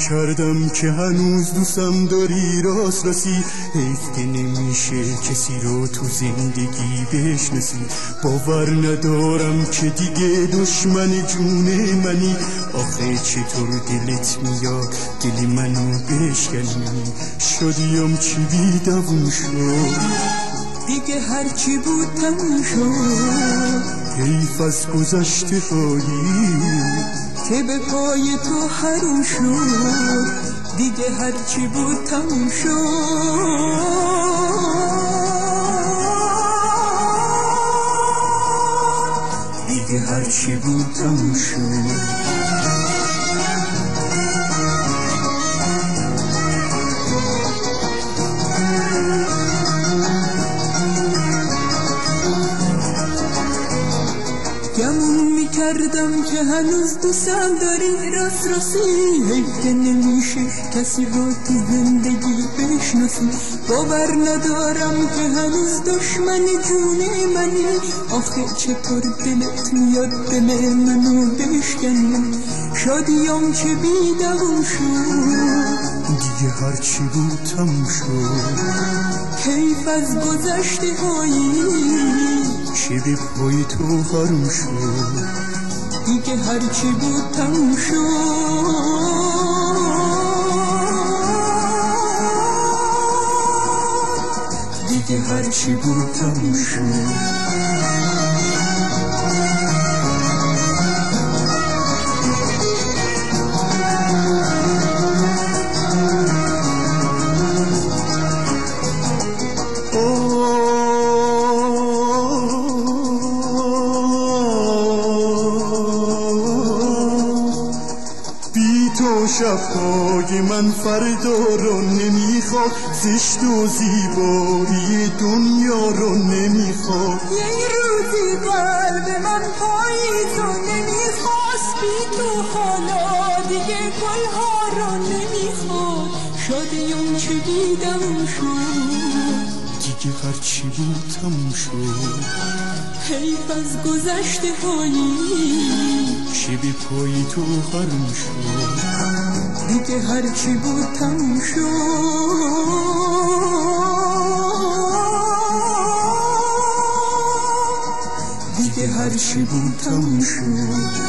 میکردم که هنوز دوستم داری راست رسی، حیف که نمیشه کسی رو تو زندگی بشناسی. باور ندارم که دیگه دشمن جون منی، آخه چطور دلت میاد دل منو بشکنی؟ شدیم چی بی دوون شد، دیگه هرچی بود تموم شد. حیف از گذشته هایی که به پای تو حروم شد، دیگه هرچی بود تموم شد. دیگه هرچی بود تموم شد. گمون میکردم که هنوز دوستم داری راست راستی، حیف که نمیشه کسی رو تو زندگی بشناسی. باور ندارم که هنوز دشمن جون منی، آخه چطور دلت میاد دل منو بشکنی؟ شادیم چه بی دوون شد، دیگه هرچی بود تموم شد. حیف از گذشته هایی چه به پای تو حروم شد، دیگه هرچی بود تموم شد. دیگه هرچی بود تموم شد. شبهای من فردا رو نمیخواد، زشت و زیبایی دنیا رو نمیخواد. یه روزی قلب من پاییزو نمیخواست، بی تو حالا دیگه گلها رو نمیخواد. شادیم چه بیدم شد، دیگه هرچی بود تموم شد. حیف از گذشته هایی چه به پای تو حروم شد، دیگه هرچی بود تموم شد. دیگه هرچی بود تموم شد.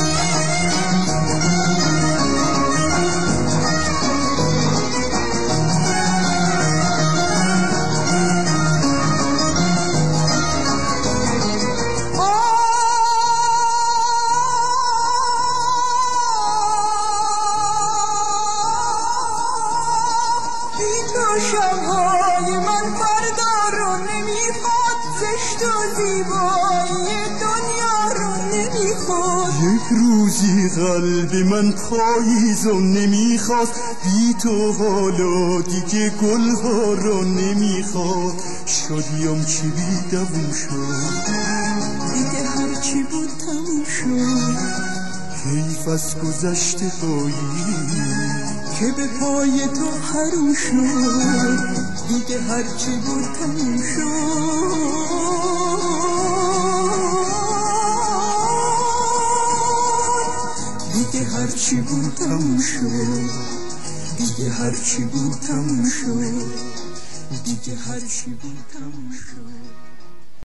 شبهای من فردا رو نمیخواد، زشت و زیبایی دنیا رو نمیخواد. یک روزی قلب من پاییزو نمیخواست، بی تو حالا دیگه گلها رو نمیخواد. شادیم چی بی دوون شد، دیگه هرچی بود تموم شد. حیف از گذشته هایی که به پای تو حروم شد، دیگه هرچی بود تموم شد. دیگه هرچی بود تموم شد، دیگه هرچی بود تموم شد. دیگه هرچی بود تموم شد.